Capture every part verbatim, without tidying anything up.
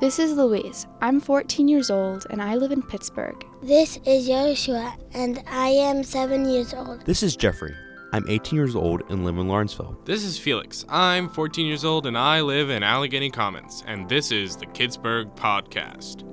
This is Louise. I'm fourteen years old and I live in Pittsburgh. This is Joshua and I am seven years old. This is Jeffrey. I'm eighteen years old and live in Lawrenceville. This is Felix. I'm fourteen years old and I live in Allegheny Commons. And this is the Kidsburg Podcast.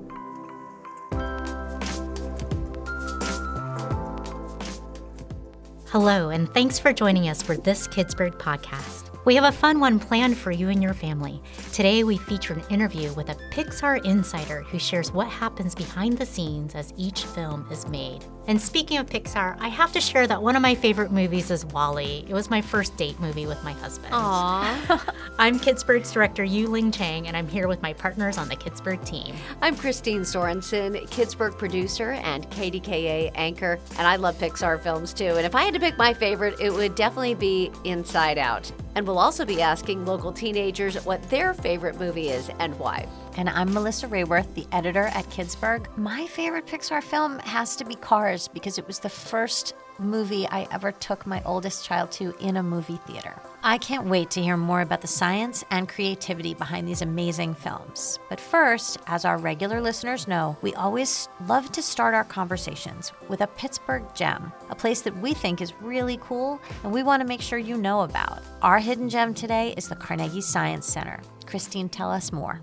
Hello, and thanks for joining us for this Kidsburg Podcast. We have a fun one planned for you and your family. Today, we feature an interview with a Pixar insider who shares what happens behind the scenes as each film is made. And speaking of Pixar, I have to share that one of my favorite movies is WALL-E. It was my first date movie with my husband. Aww. I'm Kidsburg's director, Yu-Ling Chang, and I'm here with my partners on the Kidsburg team. I'm Christine Sorensen, Kidsburg producer and K D K A anchor, and I love Pixar films too. And if I had to pick my favorite, it would definitely be Inside Out. And we'll also be asking local teenagers what their favorite movie is and why. And I'm Melissa Rayworth, the editor at Kidsburg. My favorite Pixar film has to be Cars because it was the first movie I ever took my oldest child to in a movie theater. I can't wait to hear more about the science and creativity behind these amazing films. But first, as our regular listeners know, we always love to start our conversations with a Pittsburgh gem, a place that we think is really cool and we want to make sure you know about. Our hidden gem today is the Carnegie Science Center. Christine, tell us more.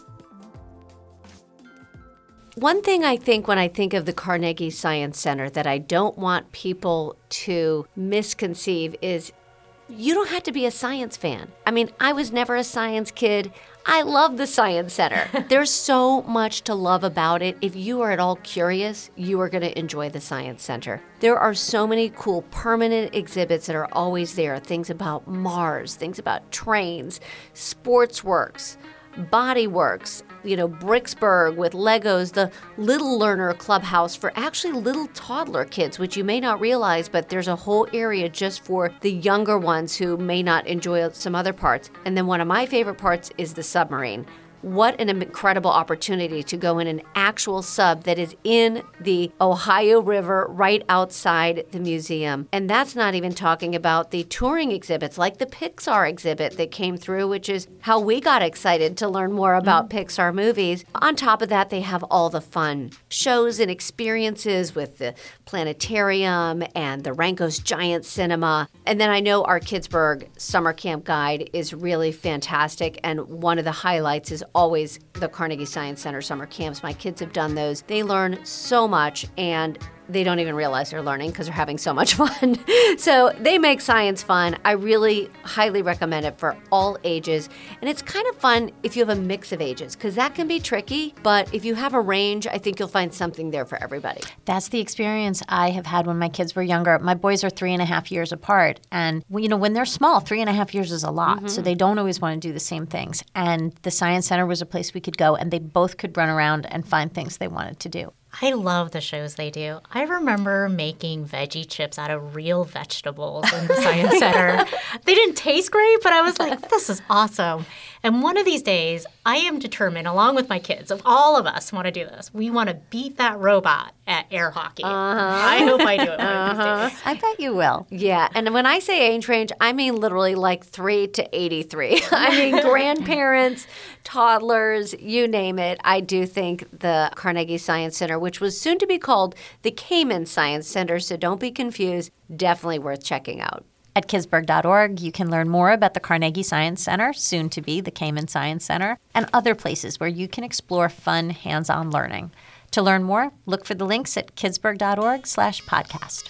One thing I think when I think of the Carnegie Science Center that I don't want people to misconceive is you don't have to be a science fan. I mean, I was never a science kid. I love the Science Center. There's so much to love about it. If you are at all curious, you are going to enjoy the Science Center. There are so many cool permanent exhibits that are always there. Things about Mars, things about trains, sports works, Body Works, you know, Bricksburg with Legos, the Little Learner Clubhouse for actually little toddler kids, which you may not realize, but there's a whole area just for the younger ones who may not enjoy some other parts. And then one of my favorite parts is the submarine. What an incredible opportunity to go in an actual sub that is in the Ohio River right outside the museum. And that's not even talking about the touring exhibits like the Pixar exhibit that came through, which is how we got excited to learn more about mm-hmm. Pixar movies. On top of that, they have all the fun shows and experiences with the planetarium and the Ranko's Giant Cinema. And then I know our Kidsburg Summer Camp Guide is really fantastic. And one of the highlights is always the Carnegie Science Center summer camps. My kids have done those. They learn so much and they don't even realize they're learning because they're having so much fun. So they make science fun. I really highly recommend it for all ages. And it's kind of fun if you have a mix of ages because that can be tricky. But if you have a range, I think you'll find something there for everybody. That's the experience I have had when my kids were younger. My boys are three and a half years apart. And, you know, when they're small, three and a half years is a lot. Mm-hmm. So they don't always want to do the same things. And the Science Center was a place we could go and they both could run around and find things they wanted to do. I love the shows they do. I remember making veggie chips out of real vegetables in the Science Center. They didn't taste great, but I was like, this is awesome. And one of these days, I am determined, along with my kids, if all of us want to do this, we want to beat that robot at air hockey. Uh-huh. I hope I do it one uh-huh. of these days. I bet you will. Yeah, and when I say age range, I mean literally like three to eighty-three. I mean grandparents, toddlers, you name it. I do think the Carnegie Science Center, which was soon to be called the Cayman Science Center, so don't be confused, definitely worth checking out. At kidsburg dot org, you can learn more about the Carnegie Science Center, soon to be the Cayman Science Center, and other places where you can explore fun, hands-on learning. To learn more, look for the links at kidsburg dot org slash podcast.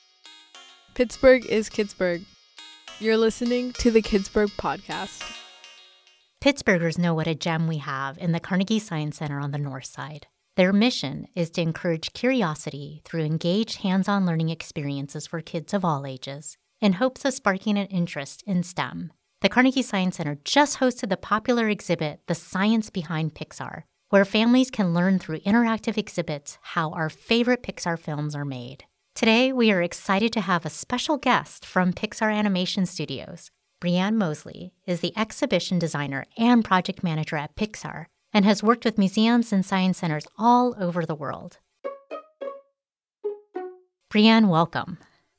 Pittsburgh is Kidsburg. You're listening to the Kidsburg Podcast. Pittsburghers know what a gem we have in the Carnegie Science Center on the north side. Their mission is to encourage curiosity through engaged hands-on learning experiences for kids of all ages, in hopes of sparking an interest in STEM. The Carnegie Science Center just hosted the popular exhibit, The Science Behind Pixar, where families can learn through interactive exhibits how our favorite Pixar films are made. Today, we are excited to have a special guest from Pixar Animation Studios. Brianne Mosley is the exhibition designer and project manager at Pixar and has worked with museums and science centers all over the world. Brianne, welcome.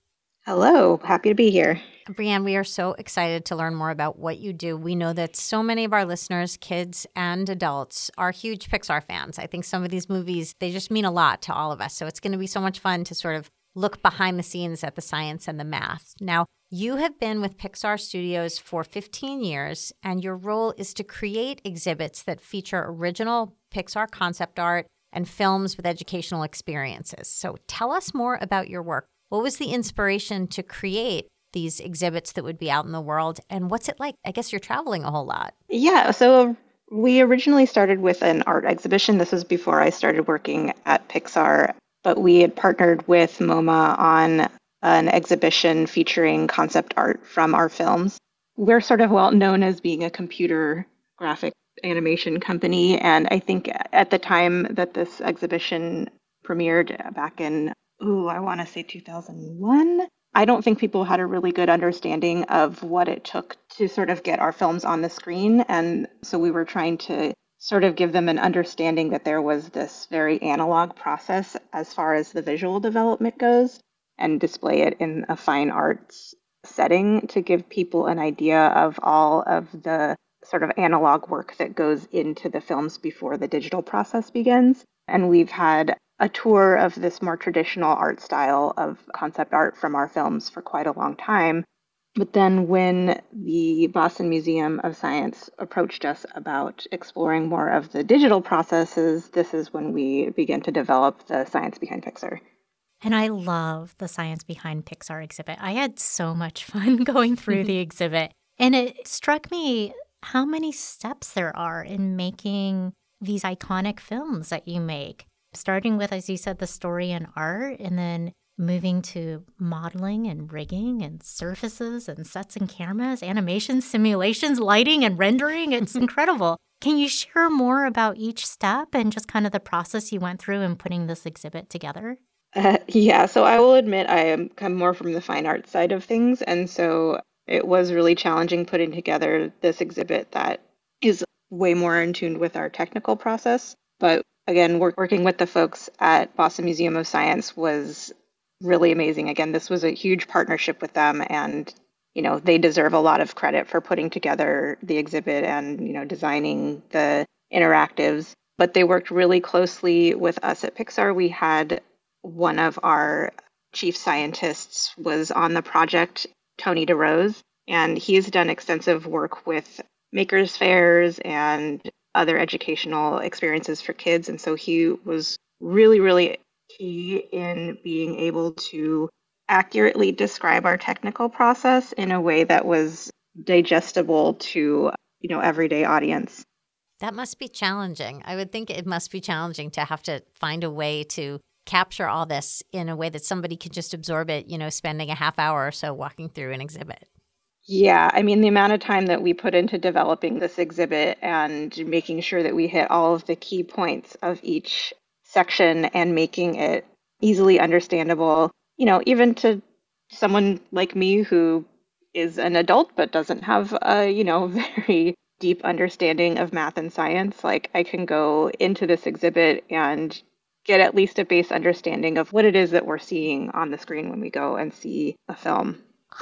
Hello, happy to be here. Brianne, we are so excited to learn more about what you do. We know that so many of our listeners, kids and adults, are huge Pixar fans. I think some of these movies, they just mean a lot to all of us. So it's going to be so much fun to sort of look behind the scenes at the science and the math. Now, you have been with Pixar Studios for fifteen years, and your role is to create exhibits that feature original Pixar concept art and films with educational experiences. So tell us more about your work. What was the inspiration to create these exhibits that would be out in the world? And what's it like? I guess you're traveling a whole lot. Yeah, so we originally started with an art exhibition. This was before I started working at Pixar, but we had partnered with MoMA on an exhibition featuring concept art from our films. We're sort of well known as being a computer graphic animation company, and I think at the time that this exhibition premiered back in, ooh, I want to say two thousand one, I don't think people had a really good understanding of what it took to sort of get our films on the screen. And so we were trying to sort of give them an understanding that there was this very analog process as far as the visual development goes, and display it in a fine arts setting to give people an idea of all of the sort of analog work that goes into the films before the digital process begins. And we've had a tour of this more traditional art style of concept art from our films for quite a long time. But then when the Boston Museum of Science approached us about exploring more of the digital processes, this is when we began to develop the Science Behind Pixar. And I love the Science Behind Pixar exhibit. I had so much fun going through the exhibit. And it struck me how many steps there are in making these iconic films that you make. Starting with, as you said, the story and art, and then moving to modeling and rigging and surfaces and sets and cameras, animations, simulations, lighting and rendering. It's incredible. Can you share more about each step and just kind of the process you went through in putting this exhibit together? Uh, yeah, so I will admit I am come more from the fine art side of things, and so it was really challenging putting together this exhibit that is way more in tune with our technical process. But again, work, working with the folks at Boston Museum of Science was really amazing. Again, this was a huge partnership with them, and you know they deserve a lot of credit for putting together the exhibit and you know designing the interactives. But they worked really closely with us at Pixar. We had one of our chief scientists was on the project, Tony DeRose, and he's done extensive work with makers fairs and other educational experiences for kids. And so he was really, really key in being able to accurately describe our technical process in a way that was digestible to, you know, everyday audience. That must be challenging. I would think it must be challenging to have to find a way to capture all this in a way that somebody could just absorb it, you know, spending a half hour or so walking through an exhibit. Yeah, I mean, the amount of time that we put into developing this exhibit and making sure that we hit all of the key points of each section and making it easily understandable, you know, even to someone like me who is an adult but doesn't have a, you know, very deep understanding of math and science. Like, I can go into this exhibit and get at least a base understanding of what it is that we're seeing on the screen when we go and see a film.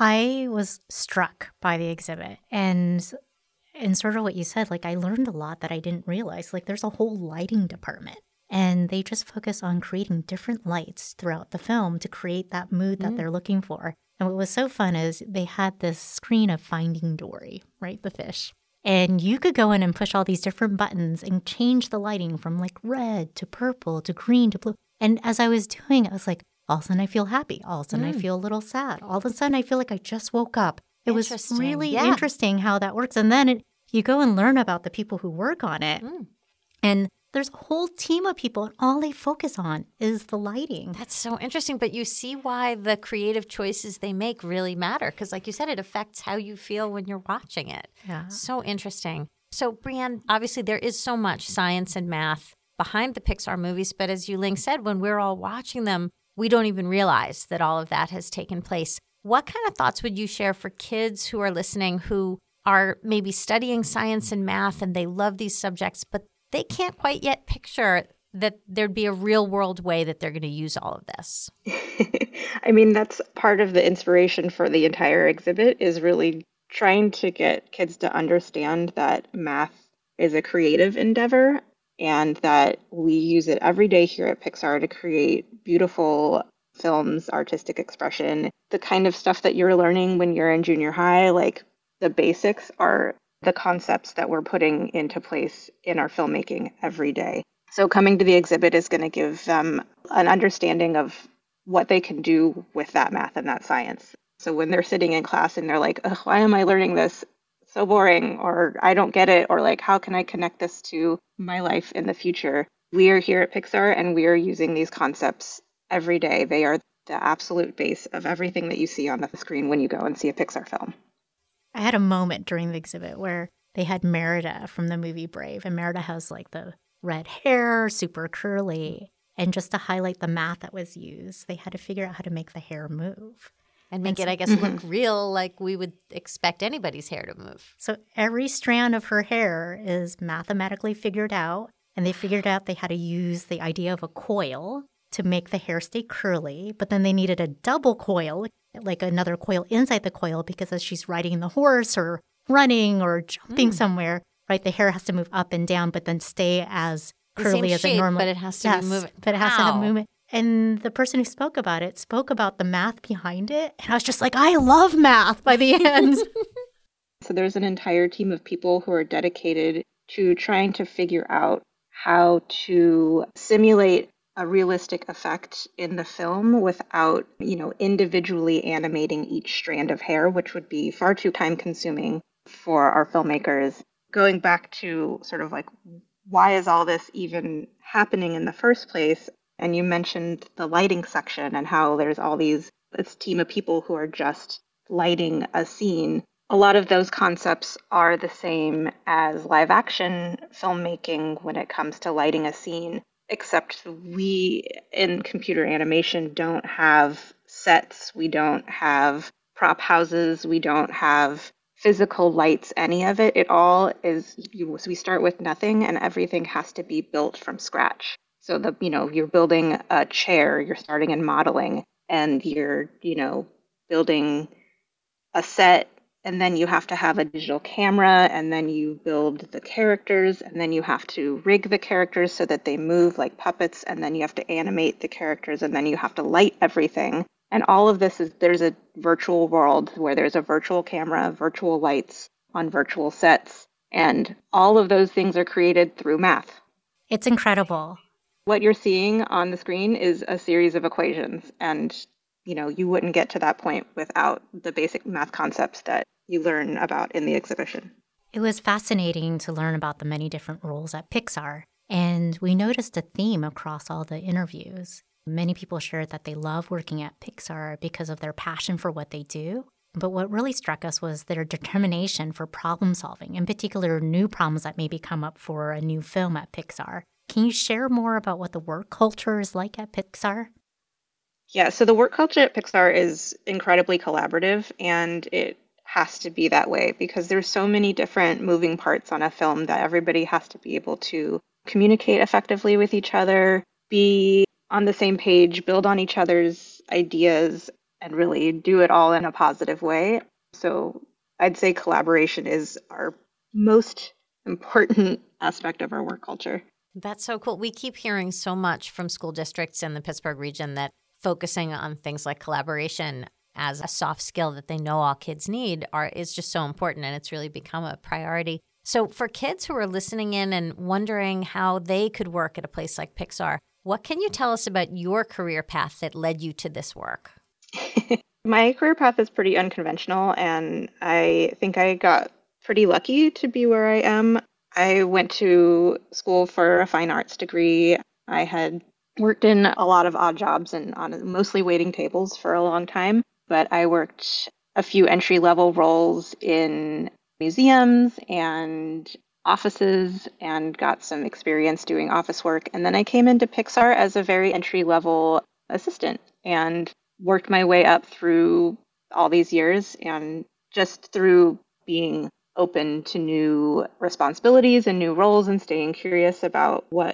I was struck by the exhibit, and and sort of what you said, like I learned a lot that I didn't realize. Like there's a whole lighting department, and they just focus on creating different lights throughout the film to create that mood that mm. they're looking for. And what was so fun is they had this screen of Finding Dory, right, the fish. And you could go in and push all these different buttons and change the lighting from like red to purple to green to blue. And as I was doing it, I was like, all of a sudden I feel happy. All of a sudden mm. I feel a little sad. All of a sudden I feel like I just woke up. It was really yeah. interesting how that works. And then it, you go and learn about the people who work on it. Mm. And there's a whole team of people, and all they focus on is the lighting. That's so interesting. But you see why the creative choices they make really matter. Because like you said, it affects how you feel when you're watching it. Yeah. So interesting. So Brianne, obviously there is so much science and math behind the Pixar movies. But as Yuling said, when we're all watching them, we don't even realize that all of that has taken place. What kind of thoughts would you share for kids who are listening who are maybe studying science and math and they love these subjects, but they can't quite yet picture that there'd be a real world way that they're going to use all of this. I mean, that's part of the inspiration for the entire exhibit, is really trying to get kids to understand that math is a creative endeavor and that we use it every day here at Pixar to create beautiful films, artistic expression, the kind of stuff that you're learning when you're in junior high, like the basics, are the concepts that we're putting into place in our filmmaking every day. So coming to the exhibit is going to give them an understanding of what they can do with that math and that science. So when they're sitting in class and they're like, ugh, why am I learning this? So boring, or I don't get it, or like, how can I connect this to my life in the future? We are here at Pixar and we are using these concepts every day. They are the absolute base of everything that you see on the screen when you go and see a Pixar film. I had a moment during the exhibit where they had Merida from the movie Brave, and Merida has like the red hair, super curly, and just to highlight the math that was used, they had to figure out how to make the hair move. And make And it, so- I guess, look real, like we would expect anybody's hair to move. So every strand of her hair is mathematically figured out, and they figured out they had to use the idea of a coil to make the hair stay curly, but then they needed a double coil, like another coil inside the coil, because as she's riding the horse or running or jumping Mm. somewhere, right, the hair has to move up and down, but then stay as The curly same as shape, it normally. but it has to yes, be moving. but it has to have Wow. movement. And the person who spoke about it spoke about the math behind it, and I was just like, I love math by the end. So there's an entire team of people who are dedicated to trying to figure out how to simulate a realistic effect in the film without, you know, individually animating each strand of hair, which would be far too time consuming for our filmmakers. Going back to sort of like, why is all this even happening in the first place? And you mentioned the lighting section and how there's all these, this team of people who are just lighting a scene. A lot of those concepts are the same as live action filmmaking when it comes to lighting a scene, except we in computer animation don't have sets, we don't have prop houses, we don't have physical lights, any of it. It all is, you, so we start with nothing and everything has to be built from scratch. So the, you know, you're building a chair, you're starting in modeling, and you're, you know, building a set, and then you have to have a digital camera, and then you build the characters, and then you have to rig the characters so that they move like puppets, and then you have to animate the characters, and then you have to light everything. And all of this is, there's a virtual world where there's a virtual camera, virtual lights on virtual sets, and all of those things are created through math. It's incredible. What you're seeing on the screen is a series of equations, and you know, you wouldn't get to that point without the basic math concepts that you learn about in the exhibition. It was fascinating to learn about the many different roles at Pixar, and we noticed a theme across all the interviews. Many people shared that they love working at Pixar because of their passion for what they do. But what really struck us was their determination for problem solving, in particular new problems that maybe come up for a new film at Pixar. Can you share more about what the work culture is like at Pixar? Yeah, so the work culture at Pixar is incredibly collaborative, and it has to be that way because there's so many different moving parts on a film that everybody has to be able to communicate effectively with each other, be on the same page, build on each other's ideas, and really do it all in a positive way. So I'd say collaboration is our most important aspect of our work culture. That's so cool. We keep hearing so much from school districts in the Pittsburgh region that focusing on things like collaboration as a soft skill that they know all kids need are is just so important, and it's really become a priority. So for kids who are listening in and wondering how they could work at a place like Pixar, what can you tell us about your career path that led you to this work? My career path is pretty unconventional, and I think I got pretty lucky to be where I am. I went to school for a fine arts degree. I had worked in a lot of odd jobs and on mostly waiting tables for a long time, but I worked a few entry-level roles in museums and offices and got some experience doing office work. And then I came into Pixar as a very entry-level assistant and worked my way up through all these years, and just through being open to new responsibilities and new roles and staying curious about what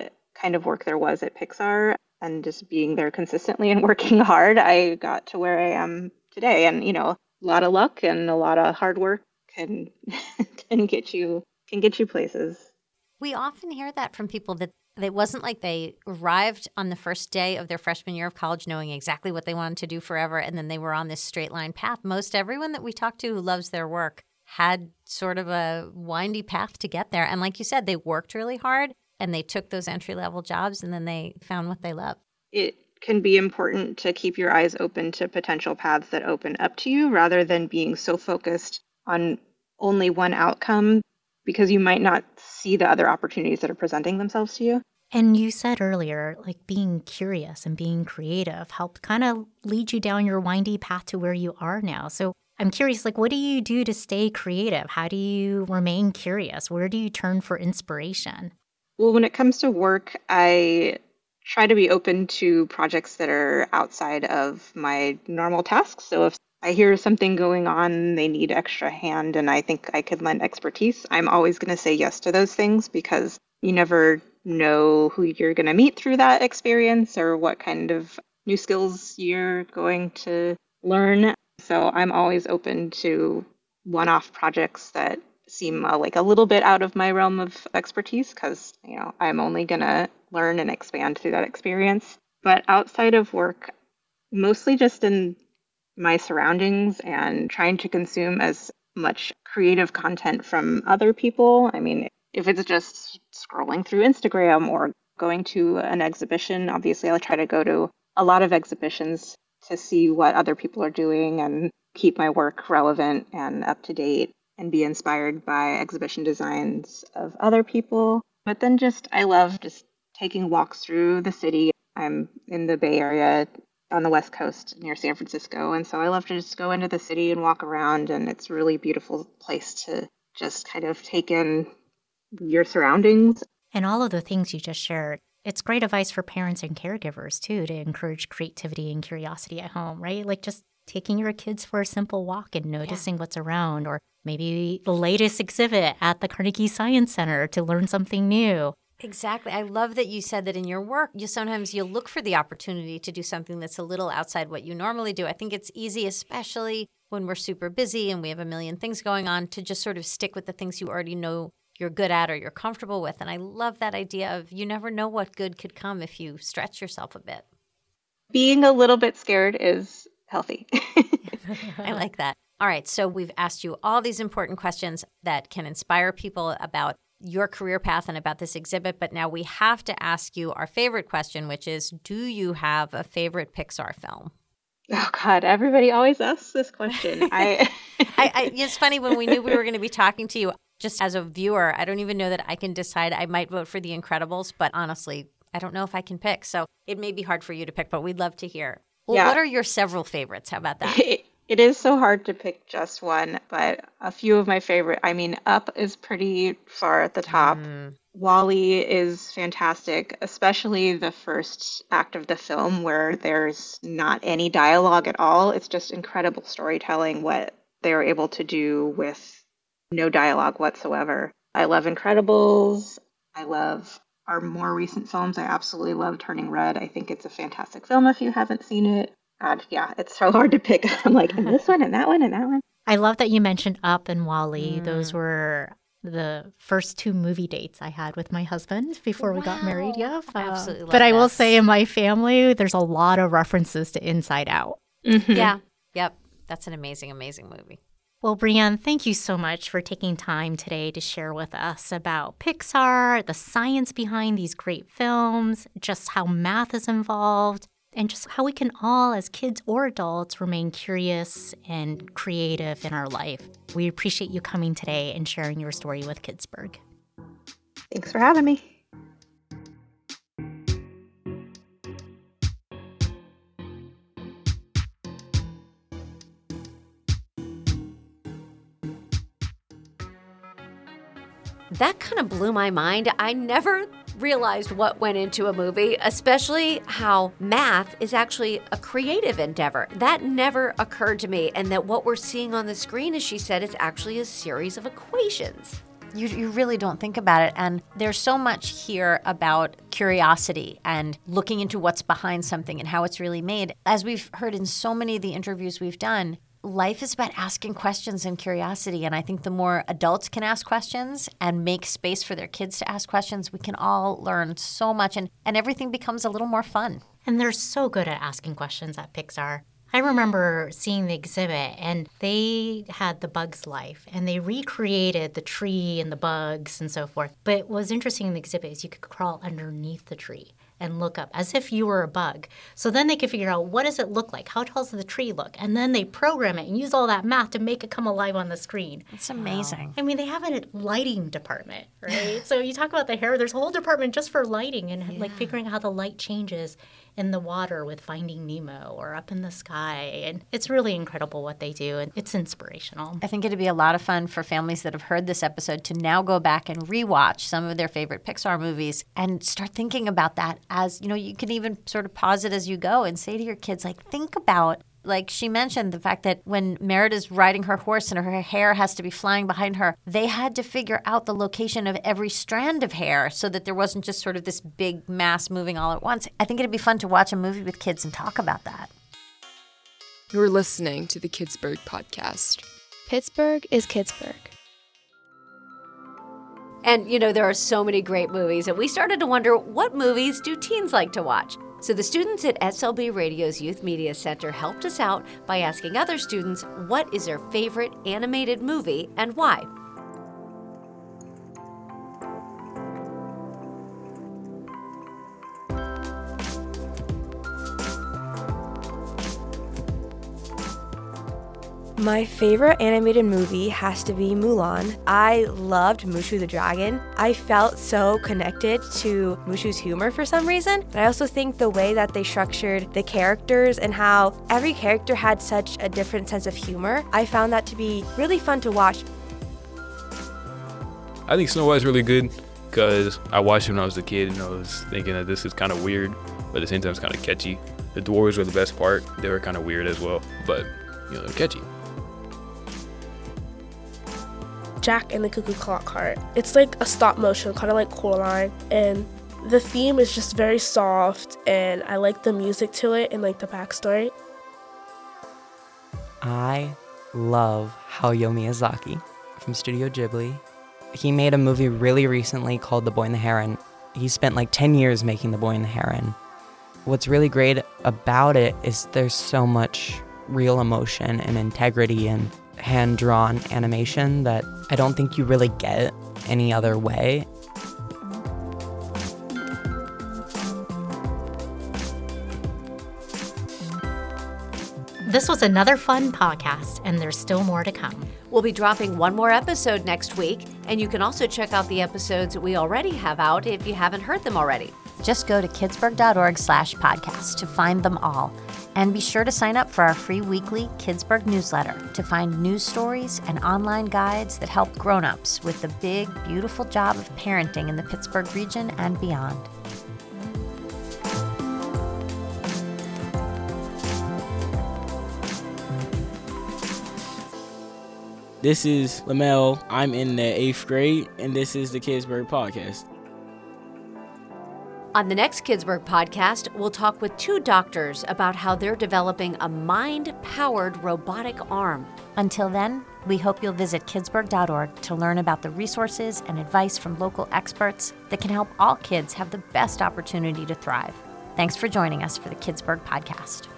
kind of work there was at Pixar and just being there consistently and working hard, I got to where I am today. And, you know, a lot of luck and a lot of hard work can can get you can get you places. We often hear that from people, that it wasn't like they arrived on the first day of their freshman year of college knowing exactly what they wanted to do forever, and then they were on this straight line path. Most everyone that we talk to who loves their work had sort of a windy path to get there. And like you said, they worked really hard and they took those entry-level jobs and then they found what they love. It can be important to keep your eyes open to potential paths that open up to you rather than being so focused on only one outcome, because you might not see the other opportunities that are presenting themselves to you. And you said earlier, like being curious and being creative helped kind of lead you down your windy path to where you are now. So I'm curious, like, what do you do to stay creative? How do you remain curious? Where do you turn for inspiration? Well, when it comes to work, I try to be open to projects that are outside of my normal tasks. So if I hear something going on, they need extra hand, and I think I could lend expertise, I'm always going to say yes to those things, because you never know who you're going to meet through that experience or what kind of new skills you're going to learn. So I'm always open to one-off projects that seem uh, like a little bit out of my realm of expertise, because, you know, I'm only going to learn and expand through that experience. But outside of work, mostly just in my surroundings and trying to consume as much creative content from other people. I mean, if it's just scrolling through Instagram or going to an exhibition, obviously I'll try to go to a lot of exhibitions to see what other people are doing and keep my work relevant and up to date and be inspired by exhibition designs of other people. But then just, I love just taking walks through the city. I'm in the Bay Area on the West Coast near San Francisco. And so I love to just go into the city and walk around, and it's a really beautiful place to just kind of take in your surroundings. And all of the things you just shared, it's great advice for parents and caregivers too, to encourage creativity and curiosity at home, right? Like just taking your kids for a simple walk and noticing yeah. what's around, or maybe the latest exhibit at the Carnegie Science Center to learn something new. Exactly. I love that you said that in your work, you sometimes you'll look for the opportunity to do something that's a little outside what you normally do. I think it's easy, especially when we're super busy and we have a million things going on, to just sort of stick with the things you already know you're good at or you're comfortable with. And I love that idea of you never know what good could come if you stretch yourself a bit. Being a little bit scared is healthy. I like that. All right. So we've asked you all these important questions that can inspire people about your career path and about this exhibit. But now we have to ask you our favorite question, which is, do you have a favorite Pixar film? Oh, God, everybody always asks this question. I, I, I It's funny, when we knew we were going to be talking to you, just as a viewer, I don't even know that I can decide. I might vote for The Incredibles, but honestly, I don't know if I can pick. So it may be hard for you to pick, but we'd love to hear. Well, yeah. What are your several favorites? How about that? It, it is so hard to pick just one, but a few of my favorite, I mean, Up is pretty far at the top. Mm. WALL-E is fantastic, especially the first act of the film where there's not any dialogue at all. It's just incredible storytelling, what they were able to do with no dialogue whatsoever. I love Incredibles. I love our more recent films. I absolutely love Turning Red. I think it's a fantastic film if you haven't seen it. God, yeah, it's so hard to pick. I'm like, and this one, and that one, and that one. I love that you mentioned Up and WALL-E. Mm. Those were the first two movie dates I had with my husband before wow. we got married. Yeah, uh, absolutely. But I that. will say, in my family, there's a lot of references to Inside Out. Mm-hmm. Yeah, yep. That's an amazing, amazing movie. Well, Brianne, thank you so much for taking time today to share with us about Pixar, the science behind these great films, just how math is involved, and just how we can all, as kids or adults, remain curious and creative in our life. We appreciate you coming today and sharing your story with Kidsburg. Thanks for having me. That kind of blew my mind. I never realized what went into a movie, especially how math is actually a creative endeavor. That never occurred to me, and that what we're seeing on the screen, as she said, is actually a series of equations. You, you really don't think about it. And there's so much here about curiosity and looking into what's behind something and how it's really made. As we've heard in so many of the interviews we've done, life is about asking questions and curiosity. And I think the more adults can ask questions and make space for their kids to ask questions, we can all learn so much and, and everything becomes a little more fun. And they're so good at asking questions at Pixar. I remember seeing the exhibit, and they had the bug's life, and they recreated the tree and the bugs and so forth. But what was interesting in the exhibit is you could crawl underneath the tree and look up as if you were a bug. So then they could figure out, what does it look like? How tall does the tree look? And then they program it and use all that math to make it come alive on the screen. It's amazing. Wow. I mean, they have a lighting department, right? So you talk about the hair, there's a whole department just for lighting and yeah. like figuring out how the light changes in the water with Finding Nemo or up in the sky. And it's really incredible what they do, and it's inspirational. I think it'd be a lot of fun for families that have heard this episode to now go back and rewatch some of their favorite Pixar movies and start thinking about that as, you know, you can even sort of pause it as you go and say to your kids, like, think about, like she mentioned, the fact that when Merida's riding her horse and her hair has to be flying behind her, they had to figure out the location of every strand of hair so that there wasn't just sort of this big mass moving all at once. I think it'd be fun to watch a movie with kids and talk about that. You're listening to the Kidsburg podcast. Pittsburgh is Kidsburg. And, you know, there are so many great movies, and we started to wonder, what movies do teens like to watch? So the students at S L B Radio's Youth Media Center helped us out by asking other students what is their favorite animated movie and why. My favorite animated movie has to be Mulan. I loved Mushu the Dragon. I felt so connected to Mushu's humor for some reason. But I also think the way that they structured the characters and how every character had such a different sense of humor, I found that to be really fun to watch. I think Snow White's really good because I watched it when I was a kid and I was thinking that this is kind of weird, but at the same time it's kind of catchy. The dwarves were the best part. They were kind of weird as well, but you know, they're catchy. Jack and the Cuckoo Clock Heart. It's like a stop motion, kind of like Coraline, and the theme is just very soft, and I like the music to it and like the backstory. I love Hayao Miyazaki from Studio Ghibli. He made a movie really recently called The Boy and the Heron. He spent like ten years making The Boy and the Heron. What's really great about it is there's so much real emotion and integrity and hand-drawn animation that I don't think you really get any other way. This was another fun podcast, and there's still more to come. We'll be dropping one more episode next week, and you can also check out the episodes we already have out if you haven't heard them already. Just go to kidsburg.org slash podcast to find them all. And be sure to sign up for our free weekly Kidsburg newsletter to find news stories and online guides that help grown-ups with the big, beautiful job of parenting in the Pittsburgh region and beyond. This is Lamel. I'm in the eighth grade, and this is the Kidsburg podcast. On the next Kidsburg podcast, we'll talk with two doctors about how they're developing a mind-powered robotic arm. Until then, we hope you'll visit kidsburg dot org to learn about the resources and advice from local experts that can help all kids have the best opportunity to thrive. Thanks for joining us for the Kidsburg podcast.